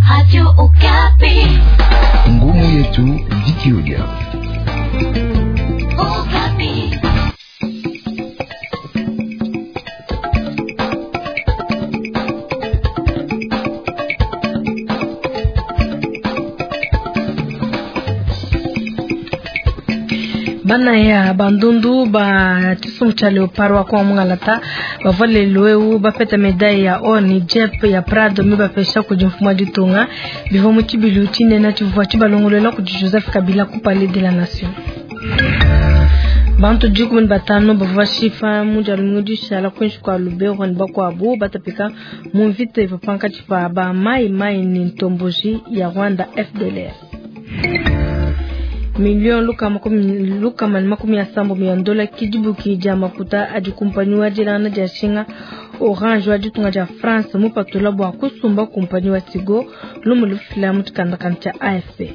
Radio Okapi. Ngumu yetu Dikiodia. Okapi. Bana ya bandundu ba tisumchale oparwa kwa mngalata bavale loeu bapeta medai ya oni jep ya Prado miba pesha kujumfuma ditunga bivo muchibilu chine na chivwa chibalongolela ku Joseph Kabila ku Palais de la Nation. Bantu jukumun batano bava shifa munjalu ngudi shala kwenshi kwa Lubero ni bako abu batapika munvite vapanka chipa ba mai ni ntomboji ya Rwanda FDLR. Milioni luka makumi ya sambo $100 kijibu kija makuta ajikumpanywa jirana jashinga Orange wajitunga ja France mupatula bwa kusumba kumpanywa Tigo lumulufila mutikandakanta AFP.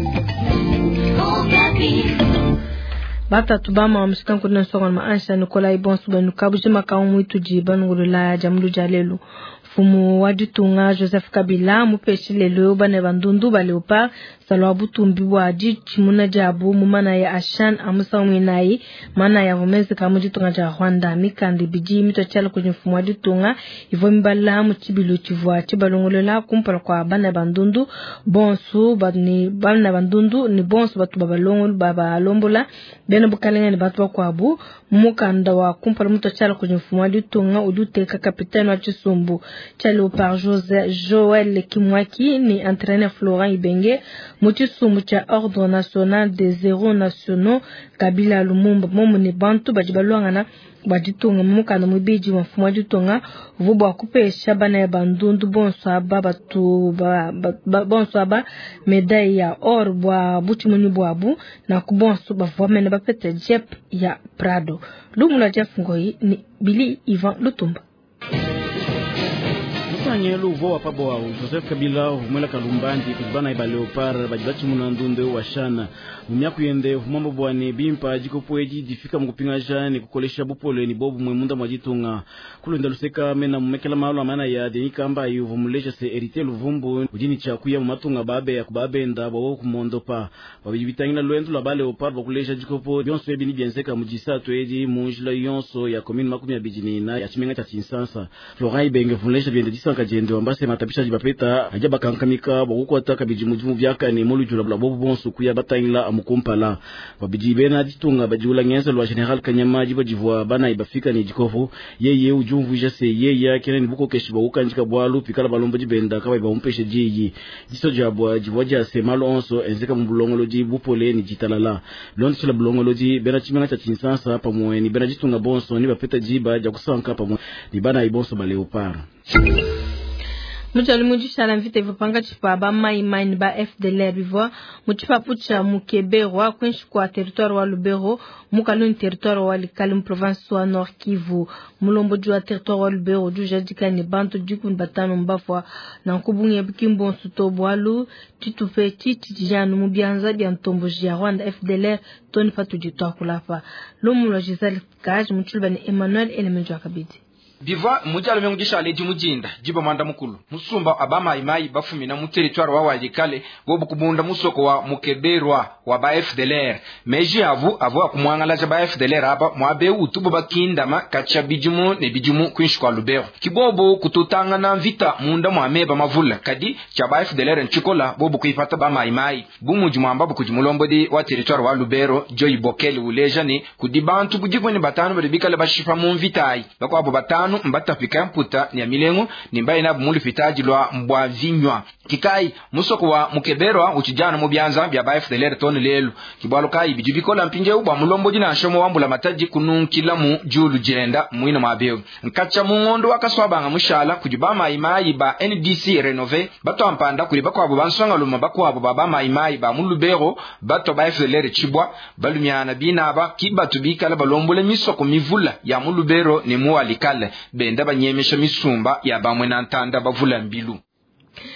Bata tubama wa msikanku na songa maansha Nikolai Bonsu banukabu jima kaumu itu jiban ngulula jamlu jalelu. Fumu wajitunga Joseph Kabila mupeshi lelo bane bandundu baleopa salwa butumbi waji chimuna jabu mumana ya Ashan amusa mwinai mana ya vumezi kamujitunga ja Rwanda mikandi biji mito chala kwenye fumu wajitunga hivyo mbala mchibilu chivwa chibalongolela kumpala kwa bane bandundu bonsu bane bandundu ni bonsu batu babalombola bena bukalenga ni batu wakwabu mukanda wa kumpala mito chala kwenye fumu wajitunga uduteka kapitani wa Chisumbu Chalo par Joël Kimwaki ni entraîneur Florent Ibenge Mutisumbu cha Ordre National des Héros Nationaux Kabila Lumumba momu ni bantu bajibalwangana bajitunga mukana mubiji wa mfumo wajitunga vubu wakupesha bana ya bandundu bonso aba medai ya or bwa buti mwenye buabu na kubonso bavome na bapete jep ya Prado. Lumula Jefungoi ni Billy Ivan Lutumba. Nyelo voa pabo wa Joseph Kabila umela kalumbandi kujibana iba Leopard bajibachi munandunde wa shana umyaku yende umambo bwane bimpa jiko poeji difika mkupinga jane kukolesha bupole ni bobu mwemunda mwajitunga kulenda luseka mena mmekela maalo amana ya denika amba yuvumuleja se erite luvumbu ujini chakuya mumatunga babe ya kubabe nda bawo kumondopa babijibitangina luendu la ba Leopard bakuleja jiko po yonso ebini bienseka mujisatu eji munjila yonso ya komini makumi ya bijini na ya chimenga cha Kinshasa Florent Ibenge vuleja biende kajende wambase matapisha jibapeta ajaba kankamika bakuko ataka bijimujimu vyaka ni molu jula bobu bonsu kuya batangila amukumpala babijibena ditunga bajula ngenza lwa General Kanyama jibo jivwa bana ibafika ni jikofu yeye ujumvu jase yeye kene nibuko keshi bakuka njika bwalu pikala balombo jibenda kaba ibampeshe jiji jiso jabwa jivwaja semalo onso enzeka mbulongoloji bupole ni jitalala lonti la bulongoloji bena chimenga cha Kinshasa pamwe ni bena jitunga bonso ni bapeta jiba jakusanka pamwe ni bana ibonso ba Leopard. Mujali mujisha la mvite vipanga chipa ba mai ni ba FDLR bivwa muchipa pucha Mukeberwa kwenshi kwa territoire wa Lubero mukaluni territoire wa Likali province wa Nord Kivu mulombo jua territoire wa Lubero juja dikani bantu jikun batano mbafwa na nkubunye bikimbo nsutobo walu titufe titijanu mubianza bia ntomboji ya Rwanda FDLR toni fatu jitwa kulafa lomulo Giselle Kaj muchulbani Emmanuel Elemenjo Akabidi Biva mujalo mengisha leji mujinda jiba manda mukulu musumba abama imai bafumina mu territoire wa Walikale bobu kubunda musoko wa Mukeberwa wa ba FDLR meji avu akumwangala ja ba FDLR aba mwabe utubo bakindama kacha bijumu ne bijumu kwinshwa Lubero kibobo kututanga na vita munda mwameba mavula kadi cha ba FDLR nchikola bobu kuipata ba maimai bumuju mwambabu kujumulombodi wa territoire wa Lubero Joy Bokele uleja ni kudibantu bujigwe ni batanu baribikale bashifa mu vitai bakwabo batanu mbata pika mputa ni amilengu nimbaye na bumuli fitaji lwa mbwa vinywa kikai musoko wa Mukeberwa uchijana mubianza bya ba FDLR toni lelu kibwalo kai bijubikola mpinje ubwa mulombo jina shomo wambula mataji kununkila mu julu jenda muina mabeo nkacha mungondo wakaswabanga mushala kujibama imai ba NDC renove bato ampanda kuliba kwa banswanga luma bakwa baba maimai ba mulubero bato ba FDLR chibwa balumyana binaba kibatu bikala balombole misoko mivula ya mulubero ni Walikale benda banyemesha misumba ya bamwe na ntanda bavula mbilu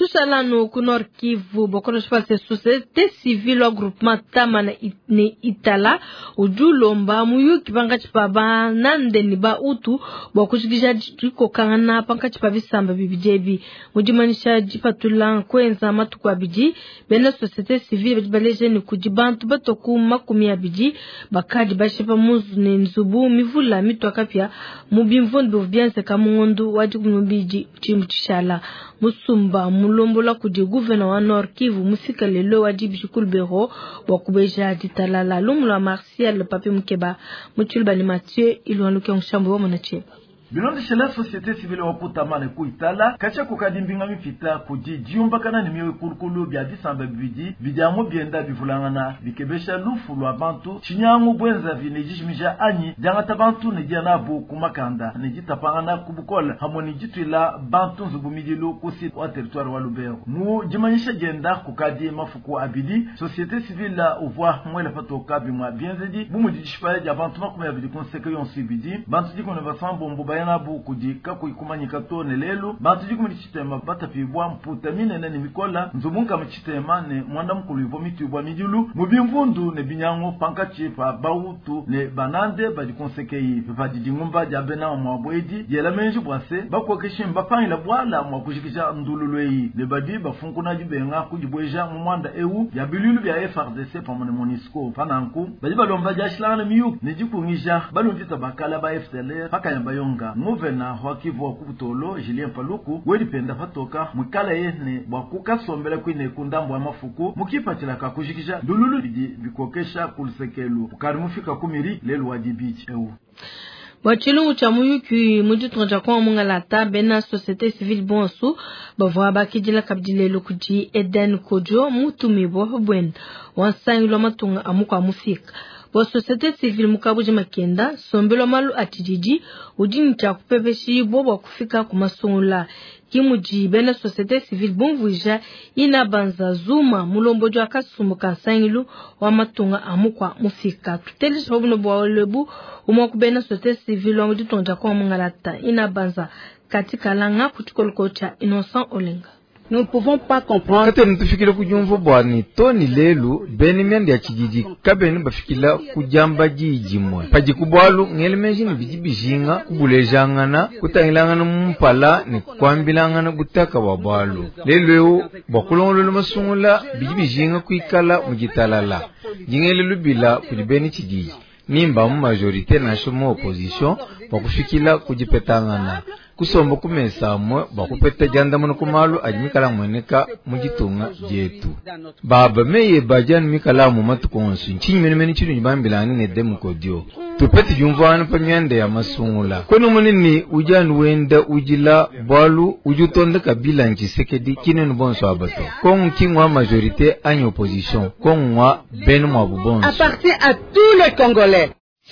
Tushalano ku Nord Kivu bokolo spase société civile groupement tama na Itala ujulomba muyu kibanga chipaba nande ni ba utu bokushikija diko kangana panka chipabisamba bibijebi mujimanisha jipatula kwenza matuku abiji bena société civile baleje ni kujibantu batoku makumi abiji bakadi bashipa muzu ne nzubu mivula mitwaka pia mubimvondo byanse kamundu wajikumubiji chimchishala musumba mulombola kuje gouverneur wa Nord Kivu musika lelo wajibi shikulbero wakubeja ditalala lumula Martial Papi Mukeba mutulba ni Mathieu ilwanuke nshambo wa monacheba Bilondi shela société civile wakutamane ku Itala kacha kukadimbinga mipita kuji jiumba kana nimiwe kulukulu bya disamba bibidi bijamu bienda bivulangana bikebesha lufu lwa bantu chinyangu bwenza vinejishimija anyi jangata bantu nejiana bu kumakanda nejitapangana kubukola hamoni jitwila bantu nzubumidilu kusi wa territoire wa Lubero mu jimanyisha jenda kukadi mafuku abidi société civile la uvwa mwele patoka bimwa bienzedi bumu jishipaya ja bantu makumi abidi konseke yonsi bidi bantu jikone basambo mbuba na bu kujika kuikumanyika tone lelo bantu jiku mchitema bata pibwa mputamine na nimikola nzumunka mchitema ne mwanda mkulu ivo mitu ibwa midulu mubimvundu ne binyango pankachi pa bautu ne banande bajikonsekei vajidingumba jabena mwabwedi yela menji bwase bakwakeshi mbapani la bwala mwakujikisha ndululwei ne badi bafunkuna jibenga kujibweja mwanda eu ya bilulu bya FRDC pamone Monisco pananku badi balomba jashilana miyu ne jikungisha balonjita bakala ba FDLR pakayamba yonga Muvena wakivu wakubutolo Julien Paluku welipenda fatoka mwikala yene wakuka sombele kwine kundambo wa mafuku mukipatila kakujikisha ndululu bikokesha kulusekelu ukarimufika kumiri lelu wajibichi ewu Wachilungu cha muyuki mujitunja kwa mungalata bena société civile bonsu bavwa bakijila kabdilelo kuji Eden Kojo mutumibo bwenda wansangilo matunga amuka mufika wa société civile mukabuji makenda sombelo malu atijiji ujini cha kupepeshi bobo kufika kumasungula kimuji bena société civile bonvuja inabanza zuma mulombojo akasumu kansangilu wa matunga amukwa mufika tutelisha obuno bwa lebu umokubena société civile wa muditonja kwa mungalata inabanza katika langa kutukolokocha Innocent Olenga. Nous ne pouvons pas comprendre. Kate mtufikile kujumvu bwani toni lelu beni mendi ya chigiji kabeni bafikila kujamba jijimwe pajikubwalu ngelemeji ni bijibijinga kubulejangana kutangilangana mumpala ni kwambilangana gutaka wabwalu lelu bakulongololo masungula bijibijinga kuikala mujitalala jingelelu bila kujibeni chigiji nimba mu majorité national opposition bakufikila kujipetangana kusomba kumesa amwe bakupeta janda muno kumalu ajimikala mweneka mujitunga jetu baba meye bajani mikala mu matukonsu nchinyimene mene chinu njibambilani ne demukodio tupeti jumvana pamyande ya masungula kono munini ujani wenda ujila balu ujutonda kabila nchisekedi kinenu bonso abato kongu kingwa majorité anye opposition kongwa benu mwabubonso appartient à tous les Congolais.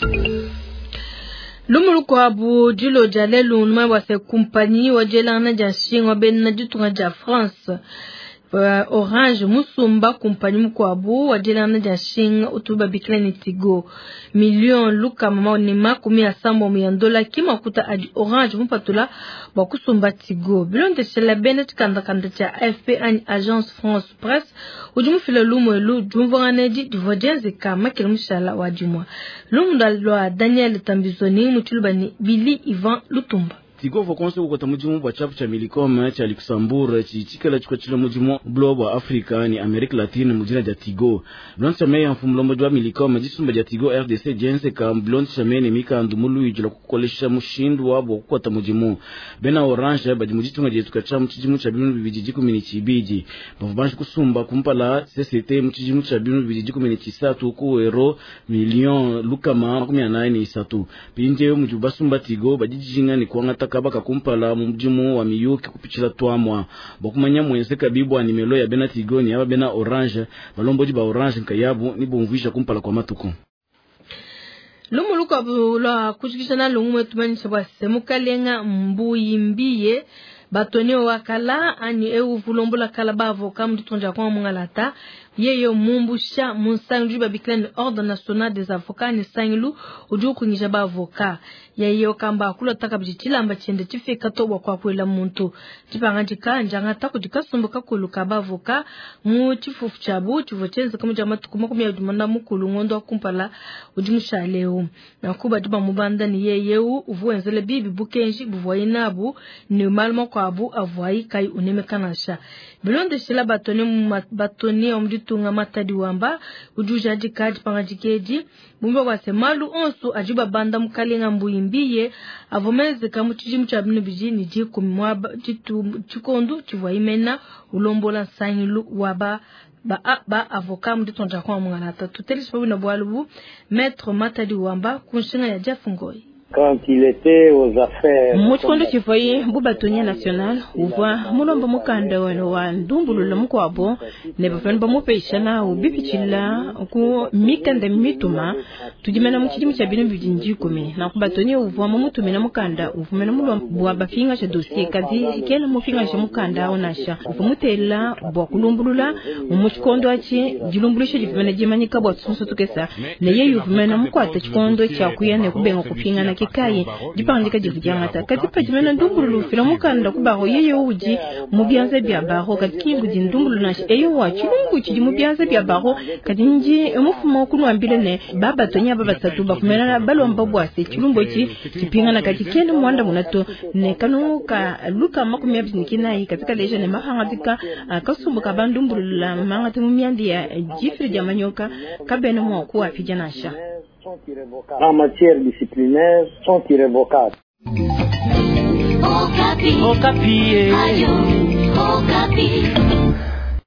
Lumuluko abu jilo jalelu numa wase kumpani wajela na jashingo ben na jitunga ja France Orange musumba kumpani mukwabu wajela na jashinga utuba bikleni Tigo million luka mama ni makumi ya sambo $100 kima kuta adi Orange mupatula bakusumba Tigo bilonde shela benet kanda cha AFP Agence France Presse ujumufile lumo elu jumvanganeji divojenzi kama kilmushala wajumwa lumundalwa Daniel Tambizoni mutulubani Billy Ivan Lutumba Tigo vokonse ukota mujimu wa chapu cha Millicom cha Luxembourg chichikala chukwa chila mujimu globe wa Afrika ni Amerika Latine mujina ja Tigo. Blonde chameye mfumulombo jwa Millicom jisumba ja Tigo RDC jense ka blonde chameye ni mika andumulu ijula kukolesha mushindu wabo ukota mujimu. Bena Orange baji mujitunga jetuka cha mchijimu cha binu bibijijiku mini chibiji. Bafubanshi kusumba kumpala CCT mchijimu cha binu bibijijiku mini chisatu kuwero milion lukama 18 pinje mjubasumba Tigo bajijinga ni kuangata kabaka kumpala mjimu wa miyuki kupichila tuamwa bakumanya mwense kabibwa ni melo ya bena Tigo ni aba bena Orange balomboji ba Orange nkayabu ni bomvisha kumpala kwa matuko lumuluko abula kushikishana lungume tumanisha bwase mukalenga mbuyimbiye batoni wakala ani eu vulombola kala bavo kamditonja kwa mungalata yeye mumbusha munsangu babiklan ordre national des avocats ni sanglu uju kunyija ba avocat yeye okamba kula takabjitila ambachende tifika to kwa kwela muntu tipangandika njanga takudika sumbuka kuluka ba avocat mu chifufu chabu chivotenza kama jama tukuma kumya dumanda mukulu ngondo akumpala ujumushaleo nakuba diba mubanda ni yeye uvuenzele bibi bukenji buvoinabu ni malmo kwabu avoi kai unemekanasha bilonde shila batoni omditunga matadi wamba ujuja dikadi pangajikeji bumba kwa semalu onsu ajiba banda mukalinga mbuyimbiye avomeze kamuchijimu cha binu bijini jiku mwaba chikondu chivoimena ulombola sanyilu waba ba avocat mditonja kwa mwanata tuteli sababu na bwalubu maître matadi wamba kunshinga ya jafungoi. Quand il était aux affaires mutukondo chifoye bubatonia national uva mulomba mukanda wa ndumbulula mukwabo ne bafana bamupeishana ubipichila ku mikanda mituma tujimena muchidimu cha binu bijinji kumi na kubatonia uva mutumena mukanda uvumena mulomba bafinga cha dossier kazi kela mufinga cha mukanda onasha uvumutela bwa kulumbulula muchikondo achi jilumbulisha jivumena jimanyika bwa tsunso tukesa na ye uvumena mukwata chikondo cha kuyane kubenga kufinga na kikaye dipandika jivujangata katipa jimena ndumbulu fila mukanda kubaho yeye uji mubianza bya baho katikingu jindumbulu nashi eyo wa chilungu chiji mubianza bya baho katinji emufumo kunwambile ne baba tonya baba tatu bakumena balomba bwase chilumbo chi chipinga na katikene mwanda munato ne kanuka luka makumya binikina katika leje ne mahangatika kasumbuka bandumbulu la mangati mumyandi ya jifri jamanyoka kabene mo kuwa pijanasha en matière disciplinaire sont irrévocables. Okapi. Okapi. Ayo, Okapi.